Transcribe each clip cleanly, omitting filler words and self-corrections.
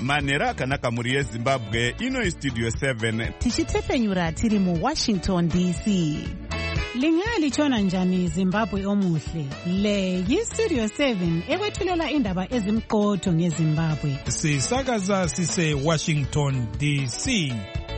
manhero akanaka mhuri yezimbabwe. Ino Studio 7 tichitepfenyura tiri muWashington DC. Lingalitshona njani Zimbabwe omuhle? Le yiStudio 7 ekwethulela indaba ezimqotho ngeZimbabwe. Sisakaza sise Washington DC.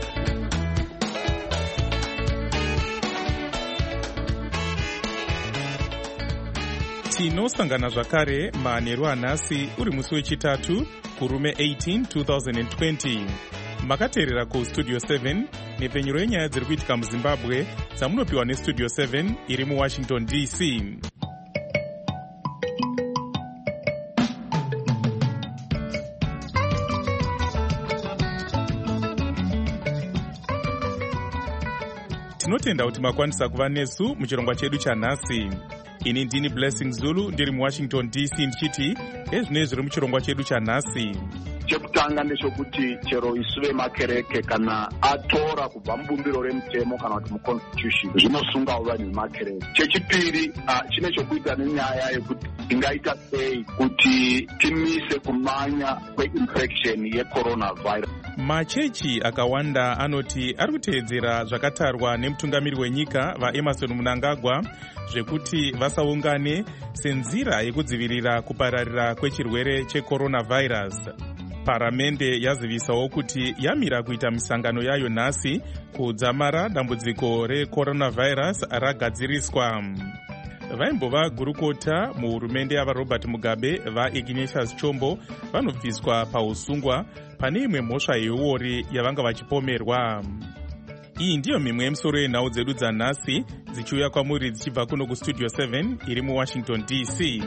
Tinosangana zvakare manheru anhasi uri musi wechitatu kurume 18 2020. Makateerera kuStudio 7 nepfenyuro yenyaya dziri kuitika muZimbabwe dzamunopiwa neStudio 7 iri muWashington DC. Tinotenda kuti makwanisa kuva nesu muchirongwa chedu chanhasi. Ini ndini Blessing Zulu ndiri muWashington DC ndichiti ezvinei zviri muchirongwa chedu chanhasi. Chekutanga ndechekuti chero isu vemakereke kana atora kubva mubumbiro remutemo kana kuti muconstitution zvinosungawo vanhu vemakereke. Chechipiri chine chokuita nenyaya yekuti tingaita sei kuti timise kumanya kweinfection yecoronavirus. Machechi akawanda anoti ari kuteedzera zvakatarwa nemutungamiri wenyika vaEmerson Mnangagwa zvekuti vasaungane senzira yekudzivirira kupararira kwechirwere checoronavirus. Paramende yazivisawo kuti yamira kuita misangano yayo nhasi kudzamara dambudziko recoronavirus ragadziriswa. Vaimbova gurukota muhurumende yavaRobert Mugabe vaIgnatius Chombo vanobviswa pausungwa pane imwe mhosva yeuori yavanga vachipomerwa. Iyi ndiyo mimwe yemisoro yenhau dzedu dzanhasi dzichiuya kwamuri dzichibva kuno kuStudio 7 iri muWashington DC.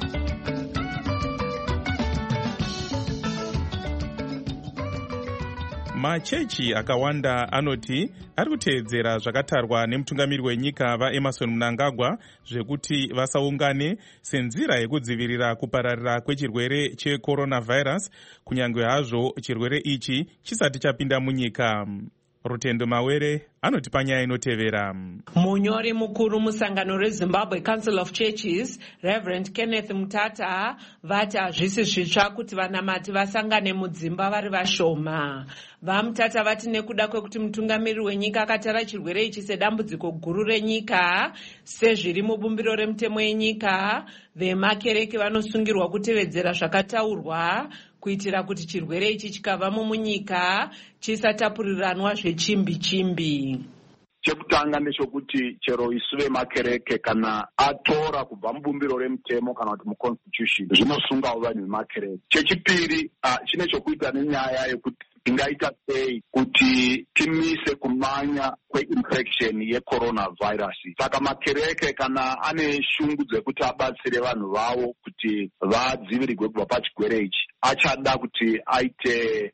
Machechi akawanda anoti ari kuteedzera zvakatarwa nemutungamiri wenyika vaEmerson Mnangagwa zvekuti vasaungane senzira yekudzivirira kupararira kwechirwere checoronavirus kunyange hazvo chirwere ichi chisati chapinda munyika. Rutendo Mawere anoti panyaya inotevera. Munyori mukuru musangano reZimbabwe Council of Churches, Reverend Kenneth Mutata, vati hazvisi zvitsva kuti vanamati vasangane mudzimba vari vashoma. VaMutata vati nekuda kwekuti mutungamiri wenyika akatara chirwere ichi sedambudziko guru renyika sezviri mubumbiro remutemo yenyika, vemakereke vanosungirwa kutevedzera zvakataurwa kuitira kuti chirwere ichi chikava munyika chisatapuriranwa zvechimbi-chimbi. Chekutanga ndechekuti chero isu vemakereke kana atora kubva mubumbiro remutemo kana kuti muconstitution zvinosungawo vanhu vemakereke. Chechipiri chine chokuita nenyaya yekuti tingaita sei kuti timise kumanya kweinfection yecoronavirus. Saka makereke kana ane shungu dzekuti abatsire vanhu vavo kuti vadzivirirwe kubva pachirwere ichi achada kuti aite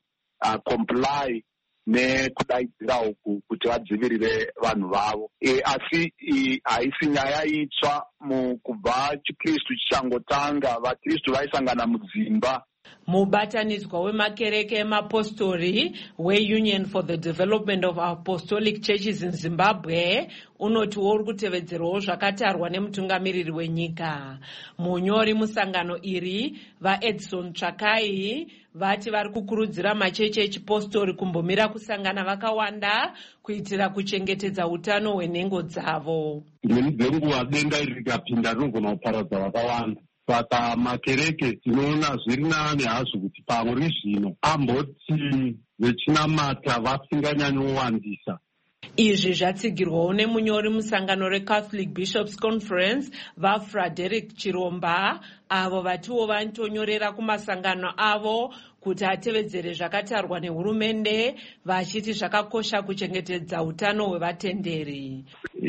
comply nekudaidzira uku kuti vadzivirire vanhu vavo. Asi haisi nyaya itsva kubva chikristu chichangotanga vakristu vaisangana mudzimba. Mubatanidzwa wemakereke emapostori weUnion for the Development of Apostolic Churches in Zimbabwe unotiwo uri kutevedzerawo zvakatarwa nemutungamiriri wenyika. Munyori musangano iri vaEdson Tsvakai vati vari kukurudzira machechi echipostori kumbomira kusangana vakawanda kuitira kuchengetedza utano hwenhengo dzavo. Ngenguva denda iri rikapinda rinogona kuparadza vakawanda. Saka makereke tinoona zviri nani hazvo kuti pamuri zvino amboti vechinamata vasinganyanyowandisa. Izvi zvatsigirwawo nemunyori musangano reCatholic Bishops Conference vaFrederick Chiromba, avo vatiwo vanotonyorera kumasangano avo kuti atevedzere zvakatarwa nehurumende vachiti zvakakosha kuchengetedza utano hwevatenderi.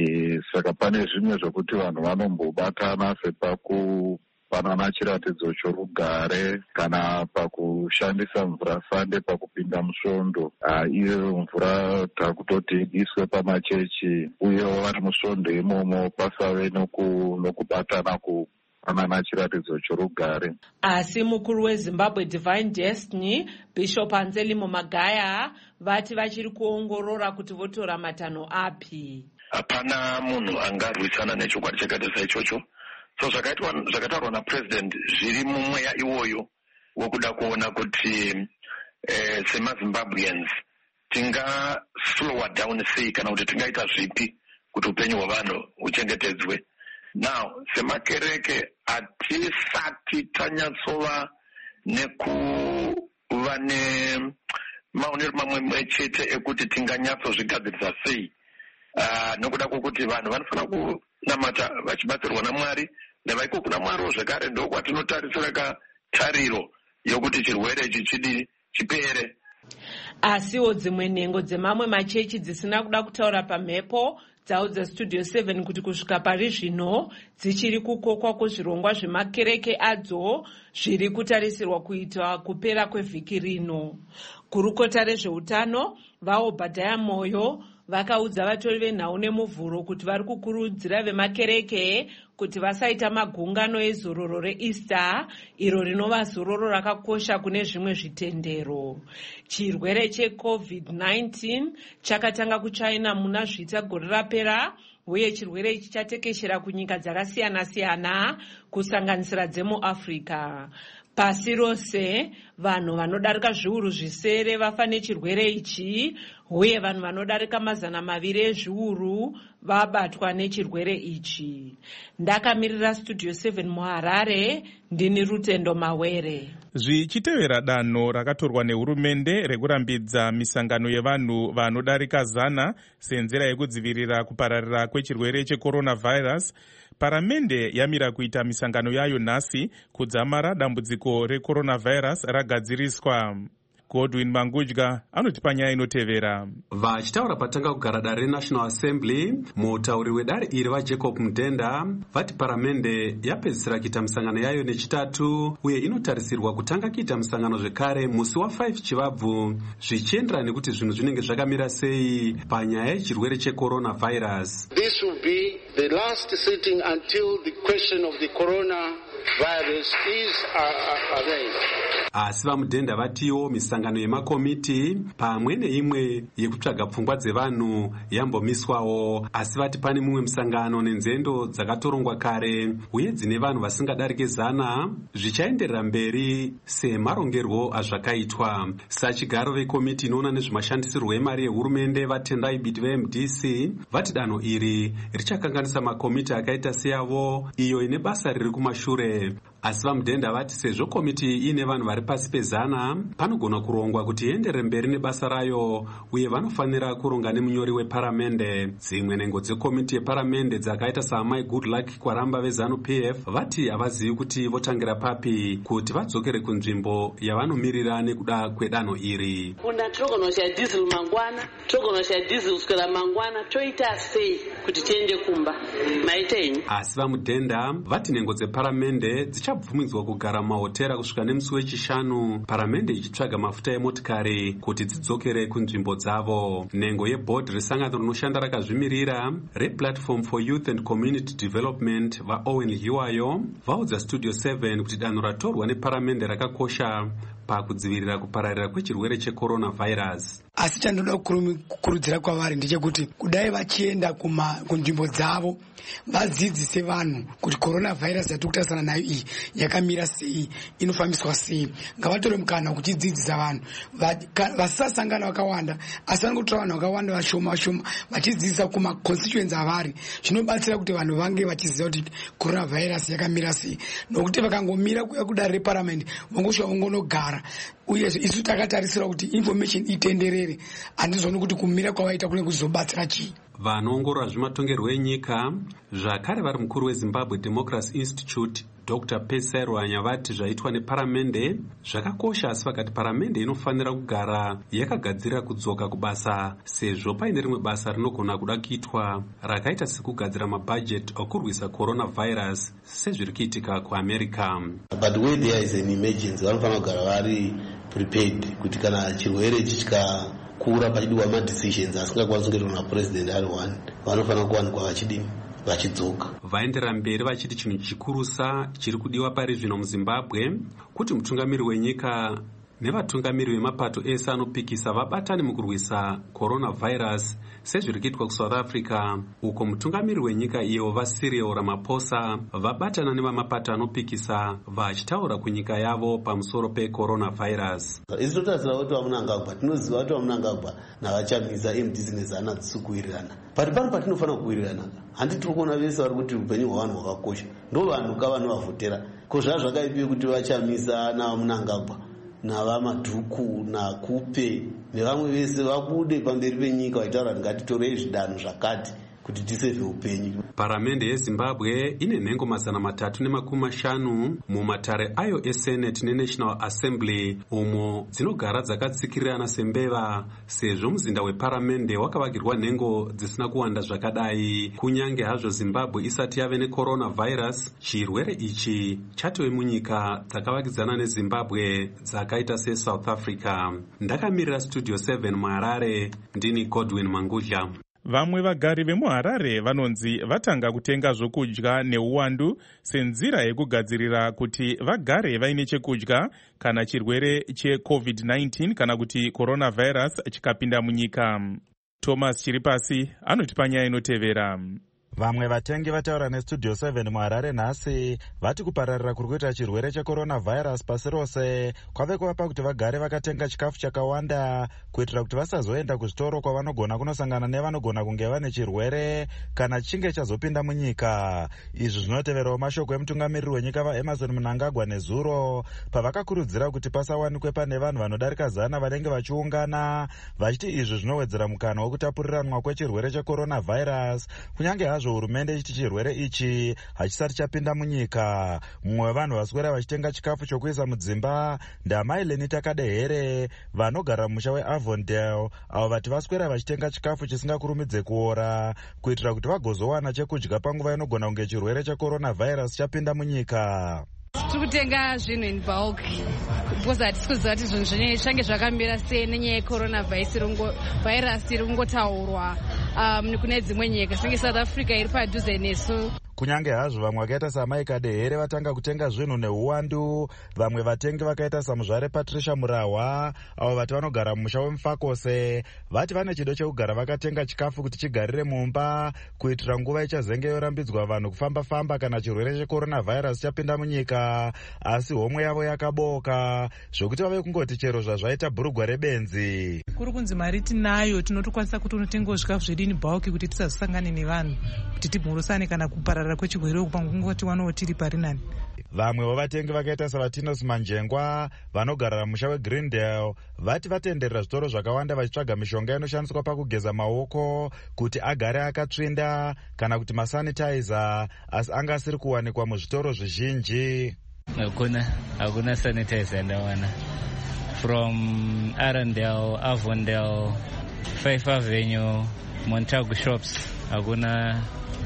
Saka pane zvimwe zvokuti vanhu vanombobatana sepakupanana chiratidzo chorugare kana pakushandisa mvura sande pakupinda musvondo. Iyo mvura takutoti idiswe pamachechi uyewo vari musvondo imomo pasave nokubatana kupanana chiratidzo chorugare. Asi mukuru weZimbabwe Divine Destiny Bishop Anselmo Magaya vati vachiri kuongorora kuti votora matanho api. Hapana munhu angarwisana nechokwadi chakaita saichocho. So zvakatarwa naPresident zviri mumweya iwoyo wokuda kuona kuti semazimbabweans tingaslowa down sei kana kuti tingaita zvipi kuti upenyu hwevanhu huchengetedzwe. Now semakereke hatisati tanyatsova nekuva nemaonero mamwe chete ekuti tinganyatsozvigadzirisa sei, nokuda kwokuti vanhu vanofanira kunamata vachibatsirwa naMwari, nevaiko kuna Mwariwo zvekare ndokwatinotarisira tariro yokuti chirwere ichi chipere. Asiwo dzimwe nhengo dzemamwe machechi dzisina kuda kutaura pamhepo dzaudza Studio 7 kuti kusvika pari zvino dzichiri kukokwa kuzvirongwa zvemakereke adzo zviri kutarisirwa kuitwa kupera kwevhiki rino. Gurukota rezveutano vaObhadhaya Moyo vakaudza vatori venhau nemuvhuro kuti vari kukurudzira vemakereke kuti vasaita magungano ezororo reEaster, iro rinova zororo rakakosha kune zvimwe zvitendero. Chirwere cheCovid-19 chakatanga kuChina muna zvita gore rapera, uye chirwere ichi chatekeshera kunyika dzakasiyana-siyana kusanganisira dzemuAfrica. Pasi rose vanhu vanodarika zviuru zvisere vafa nechirwere ichi, uye vanhu vanodarika 200 ezviuru vabatwa nechirwere ichi. Ndakamirira Studio 7 muHarare, ndini Rutendo Mawere. Zvichitevera danho rakatorwa nehurumende rekurambidza misangano yevanhu vanodarika 100 senzira yekudzivirira kupararira kwechirwere checoronavirus, Paramende yamira kuita misangano yayo nhasi kudzamara dambudziko recoronavirus ragadziriswa. Godwin Mangudya anotipa nyaya inotevera. Vachitaura patanga kugara dare reNational Assembly, mutauri wedare iri vaJacob Mudenda vati Paramende yapedzisira kuita misangano yayo nechitatu, uye inotarisirwa kutanga kuita misangano zvekare musi wa5 Chivabvu, zvichienderana nekuti zvinhu zvinenge zvakamira sei panyaya yechirwere checoronavirus. This will be the last sitting until the question of the coronavirus is arranged. Asi vaMudhenda vatiwo misangano yemakomiti pamwe neimwe yekutsvaga pfungwa dzevanhu yambomiswawo, asi vati pane mumwe misangano nenzendo dzakatorongwa kare uye dzine vanhu vasingadarike 100 zvichaenderera mberi semarongerwo azvakaitwa. Sachigaro vekomiti inoona nezvemashandisirwo emari yehurumende vaTendai Biti veMDC vati danho iri richakanganisa makomiti akaita seyavo iyo ine basa riri kumashure. Asi vaMudhenda vati sezvo komiti ine vanhu vari pasi pe100 panogona kurongwa kuti ienderere mberi nebasa rayo, uye vanofanira kuronga nemunyori weparamende. Dzimwe nhengo dzekomiti yeparamende dzakaita saamai Goodluck Kwaramba veZANU-PF vati havazivi kuti votangira papi kuti vadzokere kunzvimbo yavanomiririra nekuda kwedanho iri. Kuna togonosha diesel mangwana, togonosha diesel kuswera mangwana, toita sei kuti tiende kumba maitenyi. Asi vaMudhenda vati nhengo dzeparamende dzichabvumidzwa kugara mumahotera kusvika nemusi wechishanu, paramende ichitsvaga mafuta emotikari kuti dzidzokere kunzvimbo dzavo. Nhengo yebhodhi resangano rinoshanda rakazvimirira rePlatform for Youth and Community Development vaOwen Hiwayo vaudza Studio 7 kuti danho ratorwa neparamende rakakosha pakudzivirira kupararira kwechirwere checoronavirus. Asi chandoda kukurudzira kwavari ndechekuti kudai vachienda kunzvimbo dzavo vadzidzise vanhu kuti coronavirus yatikutarisana nayo iyi yakamira sei, inofambiswa sei. Ngavatore mukana kuchidzidzisa vanhu, vasasangana vakawanda, asi vangotora vanhu vakawanda vashoma vachidzidzisa kumaconstituency avari. Zvinobatsira kuti vanhu vange vachiziva kuti coronavirus yakamira sei, nokuti vakangomira kuya kudare reparliament vongosvika vongonogara. Uyezve isu takatarisira kuti information itenderere, handizoni kuti kumira kwavaita kune kuzobatsira chii. Vanoongorora zvematongerwo enyika zvakare vari mukuru weZimbabwe Democracy Institute Dr. Pesai Rwanya vati zvaitwa neparamende zvakakosha, asi vakati paramende inofanira kugara yakagadzirira kudzoka kubasa sezvo paine rimwe basa rinogona kuda kuitwa rakaita sekugadzira mabudget okurwisa coronavirus sezviri kuitika kuAmerica. But where there is an emergency vanofanira kugara vari prepared kuti kana chirwere chichikakura pachidiwa madecisions asingakwanisi kuitwa napresident ari one, vanofanira kuwanikwa vachidzoka. Vaendera mberi vachiti chinhu chikurusa chiri kudiwa pari zvino muZimbabwe kuti mutungamiri wenyika nevatungamiri vemapato ese anopikisa vabatane mukurwisa coronavirus sezviri kuitwa kuSouth Africa, uko mutungamiri wenyika iyo vaCyril Ramaphosa vabatana nevamapato anopikisa vachitaura kunyika yavo pamusoro pecoronavirus. Isi totarisira kuti vaMunangagwa tinoziva kuti vaMunangagwa navachamisa emubhizinesi hanadzisi kuwirirana. Pari pano patinofanira kuwirirana. Handiti tiri kuona vese vari kuti upenyu hwavanhu hwakakosha. Ndo vanhu kavanovavhotera. Ko zvava zvakaipiwe kuti vachamisa navaMunangagwa navaMadhuku naKupe nevamwe vese vabude pamberi penyika vachitaura kuti ngatitorei zvidanho zvakati kuti tisevhe upenyu. Paramende yeZimbabwe ine nhengo 350 mumatare ayo eSenate neNational Assembly umo dzinogara dzakatsikirirana sembeva, sezvo muzinda weparamende wakavakirwa nhengo dzisina kuwanda zvakadai. Kunyange hazvo Zimbabwe isati yave necoronavirus, chirwere ichi chatove munyika dzakavakidzana neZimbabwe dzakaita seSouth Africa. Ndakamirira Studio 7 muHarare, ndini Godwin Mangudla. Vamwe vagari vemuHarare vanonzi vatanga kutenga zvokudya neuwandu senzira yekugadzirira kuti vagare vaine chekudya kana chirwere cheCovid-19 kana kuti coronavirus chikapinda munyika. Thomas Chiripasi anoti panyaya inotevera. Vamwe vatengi vataura neStudio 7 muHarare nhasi vati kupararira kuri kuita chirwere checoronavirus pasi rose kwave kuvapa kuti vagare vakatenga chikafu chakawanda kuitira kuti vasazoenda kuzvitoro kwavanogona kunosangana nevanogona kunge vane chirwere kana chinge chazopinda munyika. Izvi zvinoteverawo mashoko emutungamiriri wenyika vaEmmerson Mnangagwa nezuro pavakakurudzira kuti pasawanikwe pane vanhu vanodarika 100 vanenge vachiungana, vachiti izvi zvinowedzera mukana wekutapuriranwa kwechirwere checoronavirus kunyange hazvo hurumende ichiti chirwere ichi hachisati chapinda munyika. Mumwe wevanhu vaswera vachitenga chikafu chokuisa mudzimba ndamai Lenita Kadehere vanogara mumusha weAvondale, avo vati vaswera vachitenga chikafu chisingakurumidze kuora kuitira kuti vagozowana chekudya panguva inogona kunge chirwere checoronavirus chapinda munyika. Tiri kutenga zvinhu in bulk because hatisi kuziva kuti zvinhu zvine zvange zvakamira sei nenyaya yecoronavirus iri kungotaurwa kune dzimwe nyika senge South Africa iri padhuze nesu. Kunyange hazvo vamwe vakaita saMai Kadehere vatanga kutenga zvinhu neuwandu, vamwe vatengi vakaita samuzvare Patricia Murahwa avo vati vanogara mumusha weMufakose vati vane chido chekugara vakatenga chikafu kuti chigarire mumba kuitira nguva ichazenge yorambidzwa vanhu kufamba-famba kana chirwere checoronavirus chapinda munyika, asi homwe yavo yakaboka zvokuti vave kungoti chero zvazvaita bhurugwa rebenzi. Kuri kunzi mari tinayo tinotokwanisa kuti unotengawo zvikafu zvedu in bulk kuti tisazosangane nevanhu kuti timhurusane kana kuparara kwechirwere panguva tiwanawo tiri pari nani. Vamwe vavatengi vakaita saVatinos Manjengwa vanogara musha weGreendale vati vatenderera zvitoro zvakawanda vachitsvaga mishonga inoshandiswa pakugeza maoko kuti agare akatsvinda kana kuti masanitizer, asi anga asiri kuwanikwa muzvitoro zvizhinji. Hakuna sanitizer ndawana. From Arundel, Avondale, 5 Avenue, Montagu shops, hakuna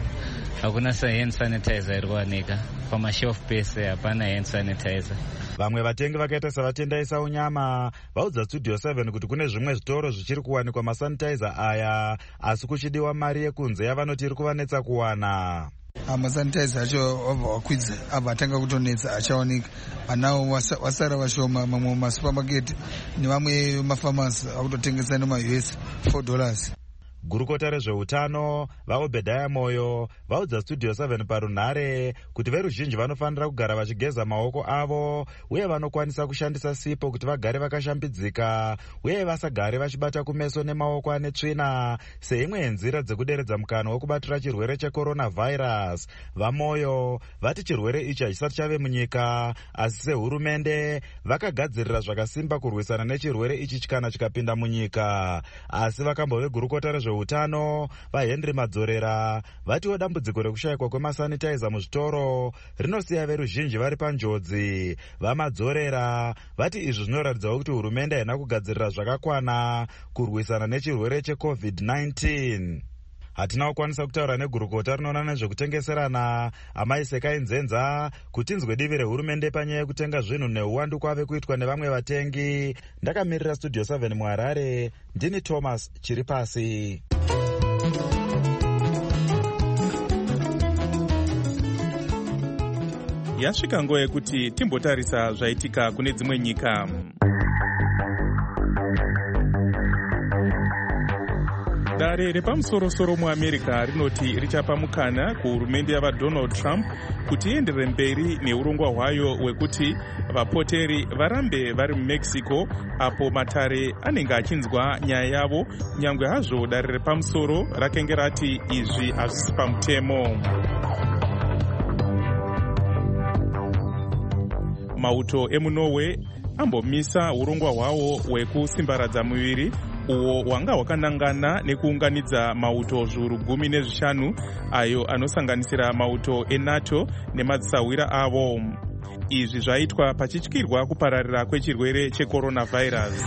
hand sanitizer iri kuwanika. Pamashelf pese hapana hand sanitizer. Vamwe vatengi vakaita savatendesa unyama vaudza Studio 7 kuti kune zvimwe zvitoro zvichiri kuwanikwa masanitizer aya, asi kuchidiwa mari yekunze yavanoti iri kuvanetsa kuwana. Masanitizer acho wabva wakwidza abva atanga kutonetsa achawanika. Anawo wasara vashoma mamwe masupamaketi nevamwe mafamasi akutotengesa nemaUS $4. Gurukota rezveutano vaObedhaya Moyo vaudza Studio 7 parunhare kuti veruzhinji vanofanira kugara vachigeza maoko avo uye vanokwanisa kushandisa sipo kuti vagare vakashambidzika uye vasagare vachibata kumeso nemaoko ane tsvina seimwe yenzira dzekuderedza mukana wekubatira chirwere checoronavirus. VaMoyo vati chirwere ichi hachisati chave munyika, asi sehurumende vakagadzirira zvakasimba kurwisana nechirwere ichi kana chikapinda munyika. Asi vakambove gurukota rezveutano vaHenry Madzorera vatiwo dambudziko rekushayikwa kwemasanitizer muzvitoro rinosiya veruzhinji vari panjodzi. VaMadzorera vati izvi zvinoratidzawo kuti hurumende haina kugadzirira zvakakwana kurwisana nechirwere cheCovid-19. Hatina kukwanisa kutaura negurukota rinoona nezvekutengeserana Amai Sekai Nzenza kuti inzwe divi rehurumende panyaya yekutenga zvinhu neuwandu kwave kuitwa nevamwe vatengi. Ndakamirira Studio 7 muHarare, ndini Thomas Chiripasi. Yasvika nguva yekuti timbotarisa zvaitika kune dzimwe nyika. dare repamusoro-soro muamerica rinoti richapa mukana kuhurumende yavaDonald Trump kuti ienderere mberi neurongwa hwayo hwekuti vapoteri varambe vari mumexico apo matare anenge achinzwa nyaya yavo, nyangwe hazvo dare repamusoro rakenge rati izvi hazvisi pamutemo. Mauto emunorway ambomisa urongwa hwawo hwekusimbaradza muviri uwo hwanga hwakanangana nekuunganidza mauto zviuru 15 ayo anosanganisira mauto eNATO nemadzisawira avo. Izvi zvaitwa pachityirwa kupararira kwechirwere checoronavirus.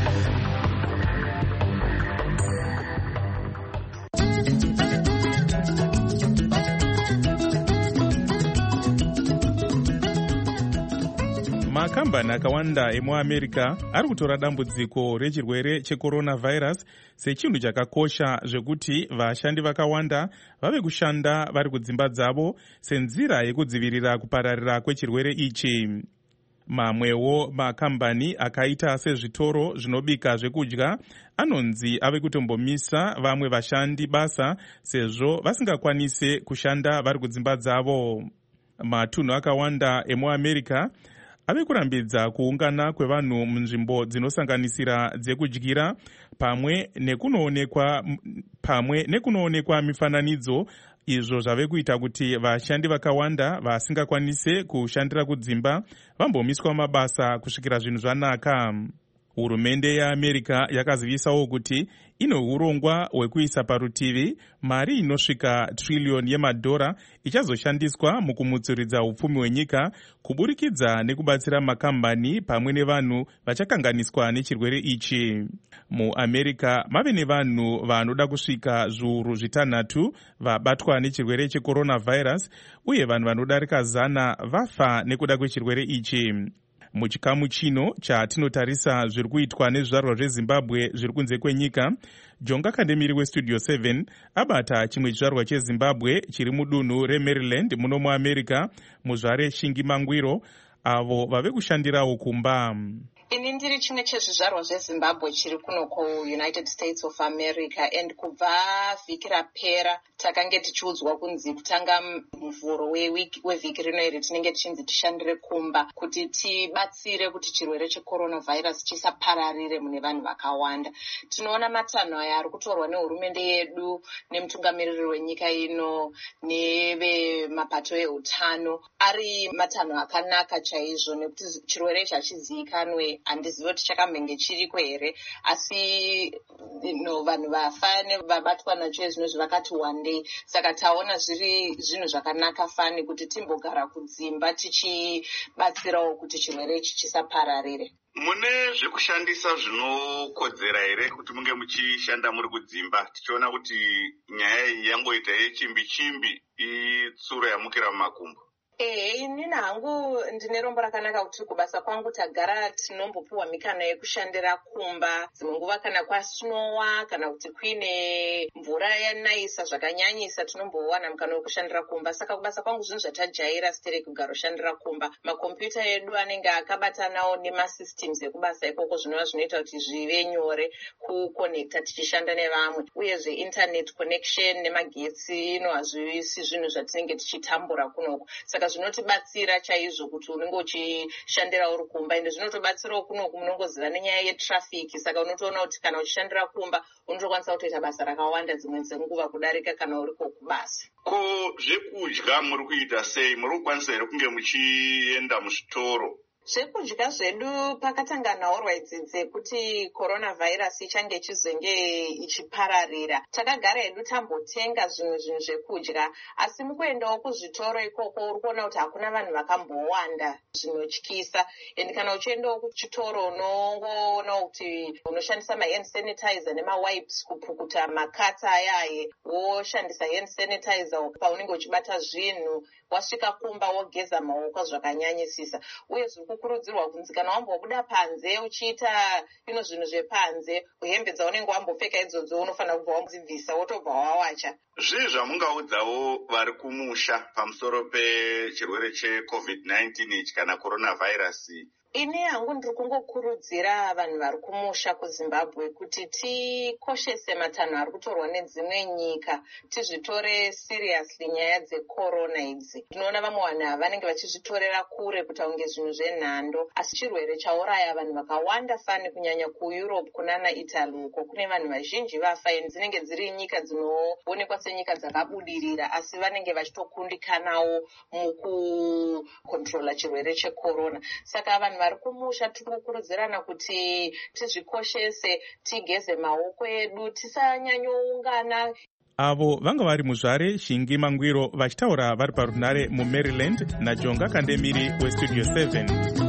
Makambani akawanda emuamerica ari kutora dambudziko rechirwere checoronavirus sechinhu chakakosha zvekuti vashandi vakawanda vave kushanda vari kudzimba dzavo senzira yekudzivirira kupararira kwechirwere ichi. Mamwewo makambani akaita sezvitoro zvinobika zvekudya anonzi ave kutombomisa vamwe vashandi basa sezvo vasingakwanise kushanda vari kudzimba dzavo. Matunhu akawanda emuamerica ave kurambidza kuungana kwevanhu munzvimbo dzinosanganisira dzekudyira pamwe nekunoonekwa mifananidzo, izvo zvave kuita kuti vashandi vakawanda vasingakwanise kushandira kudzimba vambomiswa mabasa kusvikira zvinhu zvanaka. Hurumende yeAmerica yakazivisawo kuti ine urongwa hwekuisa parutivi mari inosvika trillion yemadhora ichazoshandiswa mukumutsuridza upfumi hwenyika kuburikidza nekubatsira makambani pamwe nevanhu vachakanganiswa nechirwere ichi. MuAmerica mave nevanhu vanoda kusvika zviuru 6 vabatwa nechirwere checoronavirus uye vanhu vanodarika 100 vafa nekuda kwechirwere ichi. Muchikamu chino chatinotarisa zviri kuitwa nezvizvarwa zveZimbabwe zviri kunze kwenyika, Jonga Kandemiri weStudio 7 abata chimwe chizvarwa cheZimbabwe chiri mudunhu reMaryland muno muAmerica, muzvare Shingi Mangwiro, avo vave kushandirawo kumba. Ini ndiri chimwe chezvizvarwa zveZimbabwe chiri kuno kuUnited States of America, and kubva vhiki rapera takange tichiudzwa kunzi kutanga muvhuro wevhiki rino iri tinenge tichinzi tishandire kumba kuti tibatsire kuti chirwere checoronavirus chisapararire mune vanhu vakawanda. Tinoona matanho aya ari kutorwa nehurumende yedu nemutungamiriri wenyika ino nevemapato eutano ari matanho akanaka chaizvo, nekuti chirwere ichi hachizivikanwe. Handizivi kuti chakamhenge chiriko here, asi vanhu vafa nevabatwa nacho zvinozvi vakati wandei. Saka taona zviri zvinhu zvakanaka fani kuti timbogara kudzimba tichibatsirawo kuti chirwere ichi chisapararire. Mune zvekushandisa zvinokodzera here kuti munge muchishanda muri kudzimba? Tichiona kuti nyaya iyi yangoita yechimbi-chimbi itsuro yamukira mumakumbo. Inini hangu ndine rombo rakanaka kuti kubasa kwangu tagara tinombopiwa mikana yekushandira kumba. Dzimwe nguva kana kwasnowa kana kuti kuine mvura yanayisa zvakanyanyisa tinombowana mukana wekushandira kumba. Saka kubasa kwangu zvinhu zvatajaira sitere kugara ushandira kumba. Makombiyuta edu anenge akabatanawo nemasystems ekubasa ikoko zvinova zvinoita kuti zvive nyore kukonekta tichishanda nevamwe. Uyezve internet connection nemagetsi ino hazvisi zvinhu zvatinenge tichitambura kunoko. Saka zvinotibatsira chaizvo kuti unenge uchishandira uri kumba, ende zvinotobatsirawo kunoku munongoziva nenyaya yetrafiki. Saka unotoona kuti kana uchishandira kumba unotokwanisa kutoita basa rakawanda dzimwe dzenguva kudarika kana uriko kubasa. Ko zvekudya muri kuita sei? Muri kukwanisa here kunge muchienda muzvitoro? Zvekudya zvedu pakatanga nhaurwa idzi dzekuti coronavirus ichange chizenge ichipararira, takagara hedu tambotenga zvimwe zvinhu zvekudya, asi mukuendawo kuzvitoro ikoko uri kuona kuti hakuna vanhu vakambowanda zvinotyisa. Endi kana uchiendawo kuchitoro unongoona kuti unoshandisa mahand sanitizer nemawipes kupukuta makatsa ayaye, woshandisa hand sanitizer paunenge uchibata zvinhu, wasvika kumba wogeza maoko zvakanyanyisisa. Uye kukurudzirwa kunzi kana wambobuda panze uchiita zvinhu zvepanze, hembe dzaunenge wambopfeka idzodzo unofanira kubva wambozibvisa wotobva wawacha. Zvii zvamungaudzawo vari kumusha pamusoro pechirwere cheCovid-19 ichi kana coronavirus ini hangu ndiri kungokurudzira vanhu vari kumusha kuzimbabwe kuti tikoshese matanho ari kutorwa nedzimwe nyika, tizvitore seriously nyaya dzecorona idzi. Tinoona vamwe vanhu vanenge vachizvitorera kure kuti aunge zvinhu zvenhando, asi chirwere chauraya vanhu vakawanda fani, kunyanya kueurope kunana italy uko kune vanhu vazhinji vafa, dzinenge dziri nyika dzinoonekwa senyika dzakabudirira, asi vanenge vachitokundikanawo mukukontrola chirwere checorona. Saka vanhu vari kumusha tinokurudzirana kuti tizvikoshese, tigeze maoko edu, tisanyanyoungana. Avo vanga vari muzvare Shingi Mangwiro vachitaura vari parunare muMaryland naJonga Kandemiri weStudio 7.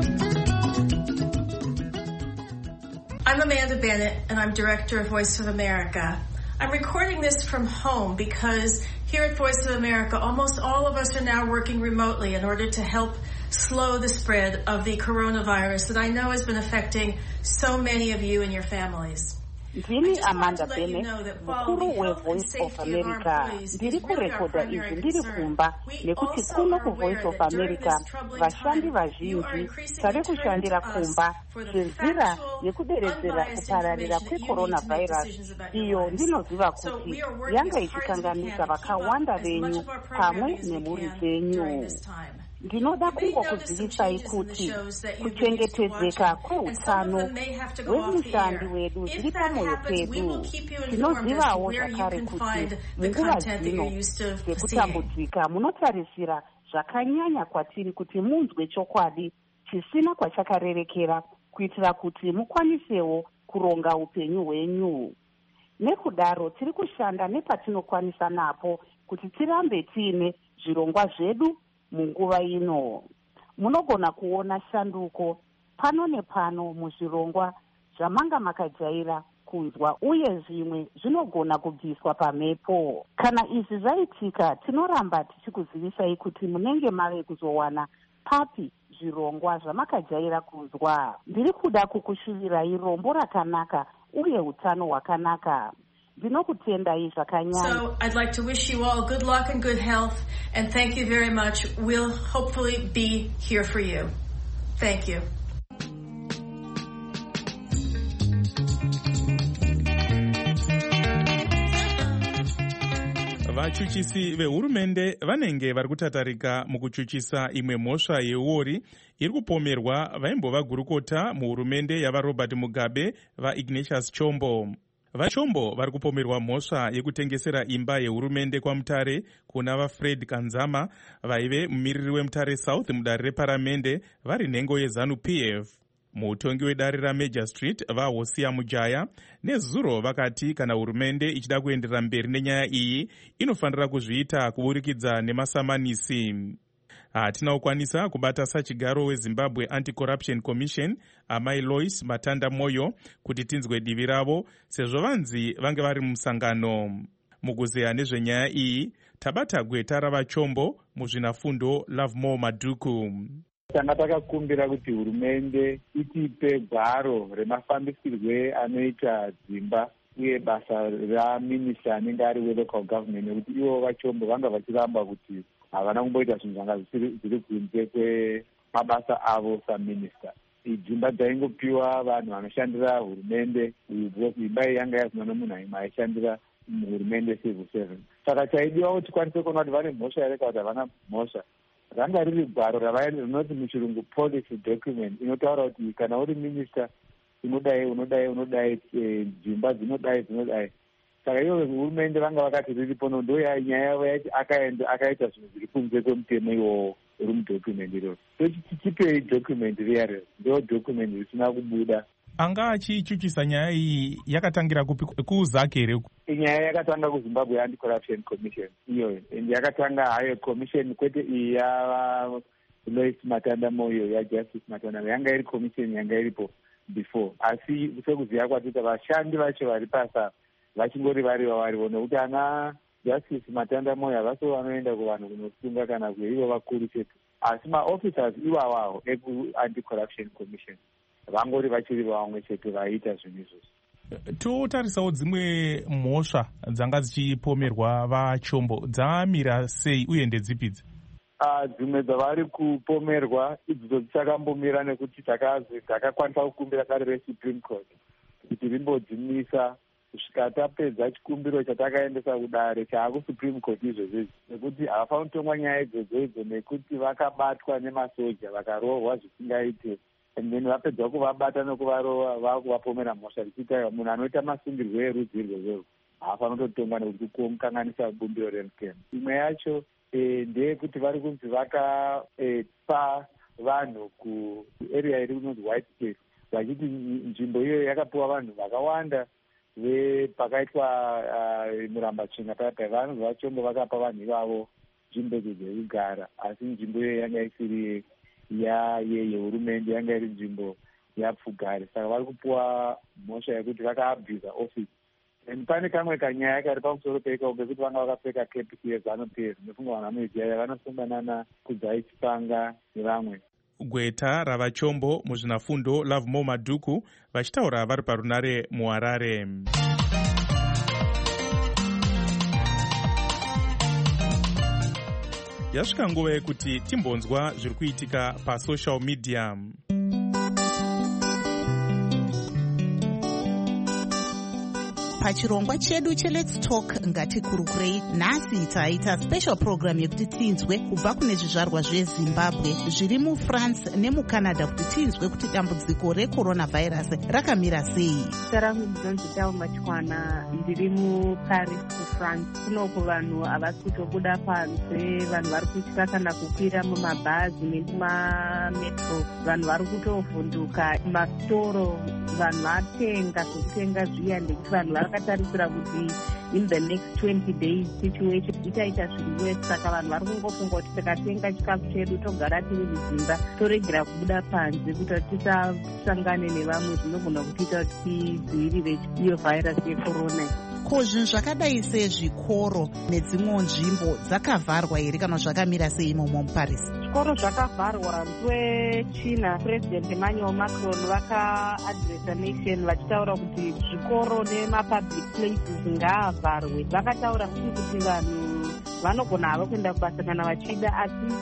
I'm Amanda Bennett, and I'm director of Voice of America. I'm recording this from home because here at Voice of America, almost all of us are now working remotely in order to help slow the spread of the coronavirus that I know has been affecting so many of you and your families. Ndini Amanda Bennett, mukuru weVoice of America. Ndiri kurekodha izvi ndiri kumba nekuti kuno kuVoice of America vashandi vazhinji tave kushandira kumba senzira yekuderedzera kupararira kwecoronavirus. Iyo ndinoziva kuti yanga ichikanganisa vakawanda venyu pamwe nemhuri dzenyu. Ndinoda kungokuzivisai kuti kuchengetedzeka kweutano hwemushandi wedu zviri pamwoyo pedu. Tinozivawo zvakare kuti munguva dzino dzekutambudzika munotarisira zvakanyanya kwatiri kuti munzwe chokwadi chisina kwachakarerekera kuitira kuti mukwanisewo kuronga upenyu hwenyu. Nekudaro tiri kushanda nepatinokwanisa napo kuti tirambe tiine zvirongwa zvedu. Munguva ino munogona kuona shanduko pano nepano muzvirongwa zvamanga makajaira kunzwa, uye zvimwe zvinogona kubviswa pamhepo. Kana izvi zvaitika, tinoramba tichikuzivisai kuti munenge mave kuzowana papi zvirongwa zvamakajaira kunzwa. Ndiri kuda kukushuvirai rombo rakanaka uye utano hwakanaka. So I'd like to wish you all good luck and good health, and thank you very much. We'll hopefully be here for you. Thank you. Vachuchisi vehurumende vanenge vari kutatarika mukuchuchisa imwe mhosva yeUori iri kupomerwa vaimbova gurukota muhurumende yavaRobert Mugabe vaIgnatius Chombo. VaChombo vari kupomerwa mhosva yekutengesera imba yehurumende kwaMutare kuna vaFred Kanzama vaive mumiriri weMutare South mudare reparamende vari nhengo yeZANU-PF. Mutongi wedare raMajor Street vaHosia Mujaya nezuro vakati kana hurumende ichida kuenderera mberi nenyaya iyi inofanira kuzviita kuburikidza nemasamanisi. Hatina kukwanisa kubata sachigaro weZimbabwe Anti-Corruption Commission Amai Lois Matanda Moyo kuti tinzwe divi ravo sezvo vanzi vange vari mumusangano. Mukuzeya nezvenyaya iyi tabata gweta ravaChombo muzvinafundo Lovemore Madhuku. Tanga takakumbira kuti hurumende itipe gwaro remafambisirwe anoita dzimba uye basa raminista anenge ari welocal government, nekuti ivo vaChombo vanga vachiramba kuti havana kumboita zvinhu zvanga zviri kunze kwemabasa avo saminista. Dzimba dzaingopiwa vanhu vanoshandira hurumende, imba iyi yanga yazinwa nomunhu aishandira hurumende civil servant. Saka chaidiwa kuti tikwanise kuona kuti vane mhosva here kana kuti havana mhosva. Ranga riri gwaro rinoti muchirungu policy document inotaura kuti kana uri minista unodai dzimba dzinodai. Saka ivo hurumende vanga vakati riripo ndo nyaya yavo yaiti akaita zvinhu zviri kunze kwemutemo iwowo uri mudocument iroro. So tichipei document riyaro, ndo document risina kubuda. Anga achichuchisa nyaya iyi yakatangira kupi kuZAC here? Nyaya yakatanga kuZimbabwe Anti-Corruption Commission iyoyo, ende yakatanga hayo commission kwete iyi yaLois Matanda Moyo yaJustice Matanda, yanga iri commission yanga iripo before. Asi sekuziva kwatita vashandi vacho vari pasa vachingori varivo nokuti ana Justice Matanda Moyo havasi vanoenda kuvanhu kunosunga kana kuivo vakuru chete, asi maofficers iwawawo eku-Anti-Corruption Commission vangori vachiri vamwe chete vaiita zvinhu izvozvo. Totarisawo dzimwe mhosva dzanga dzichipomerwa vaChombo dzamira sei uye ndedzipidzi? dzimwe dzavari kupomerwa idzo dzichakambomira nekuti takakwanisa kukumbira kare resupreme court kuti rimbodzimisa kusvika tapedza chikumbiro chatakaendesa kudare chaakusupreme court izvezvezvi, nekuti havafaniri kutongwa nyaya idzodzo nekuti vakabatwa nemasoja vakarohwa zvisingaite, and then vapedza kuvabata nekuvarova vakuvapomera mhosva richitaiwa munhu anoita masungirwo erudzi irwezvo haafaniri kutotongwa nekuti kukanganisa bumbiro remutemo. Imwe yacho ndeyekuti vari kunzi vakapa vanhu kuarea iri kunonzi white space, vachiti nzvimbo iyoyo yakapiwa vanhu vakawanda pakaitwa murambachena paya vanhu vachongo vakapa vanhu ivavo nzvimbo dzekugara, asi nzvimbo iyoyo yanga isiri yehurumende, yanga iri nzvimbo yapfugare, saka vari kupiwa mhosva yekuti vakaabhiza office. And pane kamwe kanyaya kari pamusoro peikao kekuti vanga vakapfeka kepi yezanuperi, nefunga vanhu vanoiziya vanosungana kudzai chipanga nevamwe. Gweta ravachombo muzvinafundo Lovemore Madhuku vachitaura vari parunare muHarare. Yasvika nguva yekuti timbonzwa zviri kuitika pasocial media. Pachirongwa chedu cheLet's Talk Ngatikurukirei nhasi taita special program yekuti tinzwe kubva kune zvizvarwa zveZimbabwe zviri muFrance nemuCanada kuti tinzwe kuti dambudziko reCoronavirus rakamira sei. Sarangu Dzonzitawo Machwana, ndiri muParis kuFrance. Kunoko vanhu havasi kutobuda panze, vanhu vari kutya kana kukwira mumabhazi nemumametro, vanhu vari kutovhunduka mastoro, vanhu vatenga zvokutenga zviya ndekuti vanhu vakatarisira kuti in the next 20 days situation ichaita zviri worse, saka vanhu vari kungofunga kuti tikatenga chikafu chedu togara tiri mudzimba toregera kubuda panze kuti tisasangane nevamwe zvinogona kutiita kuti tidzivirire iyo vhairasi yecorona. Ko zvinhu zvakadai sezvikoro nedzimwe nzvimbo dzakavharwa here kana zvakamira sei imomo muParis? Zvikoro zvakavharwa wechina President Emmanuel Macron vakaadresa nation vachitaura kuti zvikoro nemapublic places ngaavharwe. Vakataura kuti vanhu vanogona havo kuenda kubasa kana vachida, asi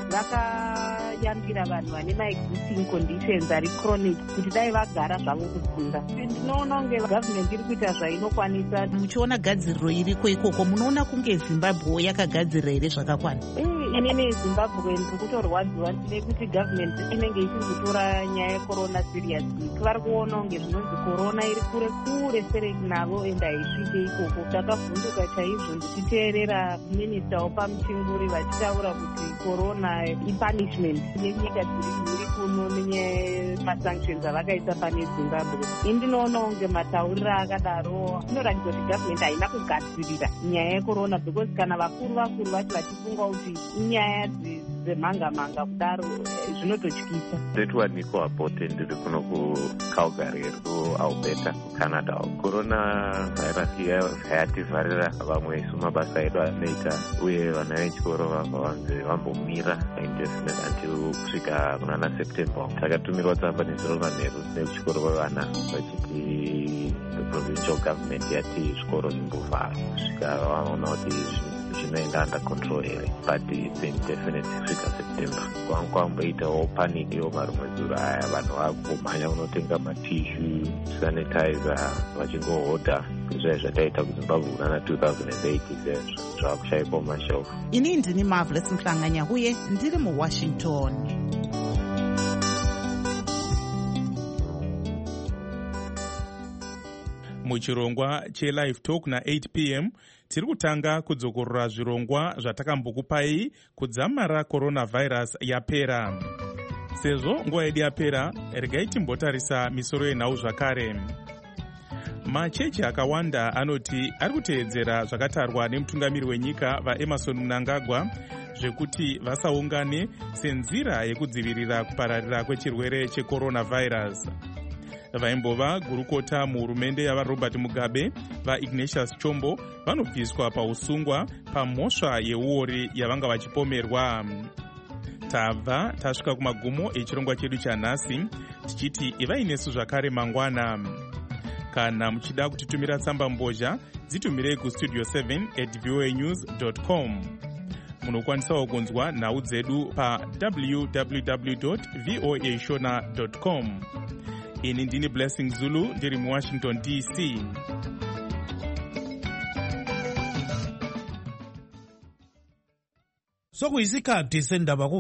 vakayambira vanhu vane maexisting conditions ari chronic kuti dai vagara zvavo kudzimba. Ndinoona kunge government iri kuita zvainokwanisa. Muchiona gadziriro iriko ikoko, munoona kunge Zimbabwe yakagadzirira here zvakakwana? Inini Zimbabwe ndiri kutorwadziwa nekuti government inenge ichikutora nyaya yecorona seriously. Vari kuona kunge zvinonzi corona iri kure kure sere navo enda haisvike ikoko. Takavhunduka chaizvo ndichiteerera minista wopamuchinguri vachitaura kuti corona ipunishment yenyika dziri kuno nemasanctions avakaisa pane Zimbabwe. Indinoona kunge matauriro akadaro inoratidza kuti government haina kugadzirira nyaya yecorona, because kana vakuru vacho vachifunga kuti inyaya dzemhanga kudaro zvinototyisa. Ndetwa Niko Apote, ndiri kuno kuCalgary kuAlberta kuCanada. Corona virus hayativharira vamwe isu mabasa edu anoita, uye vana vechikoro vanzi vambomira indefinite until kusvika kunana September. Takatumirwa tsamba nezuro manheru nekuchikoro kwevana vachiti the provincial government yati zvikoro zvimbovharwa kusvika vaona kuti zvinoenda under control here, but it's indefinite kusvika September. Kwamboitawo panic yomarumwe zuro aya, vanhu vakumhanya unotenga matishu, sanitizer, vachingohodha izvo zvataita kuZimbabwe kunana 2008 zvavakushaikwa mumashelfu. Ini ndini Marvelous Mhlanganya uye ndiri muWashington. Muchirongwa cheLive Talk na8 p.m. tiri kutanga kudzokorora zvirongwa zvatakambokupai kudzamara coronavirus yapera. Sezvo nguva yedu yapera, regai timbotarisa misoro yenhau zvakare. Machechi akawanda anoti ari kuteedzera zvakatarwa nemutungamiri wenyika vaEmmerson Mnangagwa zvekuti vasaungane senzira yekudzivirira kupararira kwechirwere checoronavirus. Vaimbova gurukota muhurumende yavaRobert Mugabe vaIgnatius Chombo vanobviswa pausungwa pamhosva yeuori yavanga vachipomerwa. Tabva tasvika kumagumo echirongwa chedu chanhasi, tichiti ivai nesu zvakare mangwana. Kana muchida kutitumira tsamba mbozha, dzitumirei kustudio7@voanews.com. munokwanisawo kunzwa nhau dzedu pa www.voashona.com. ini ndini Blessing Zulu ndiri muWashington DC. Sokuyisikhathi sendaba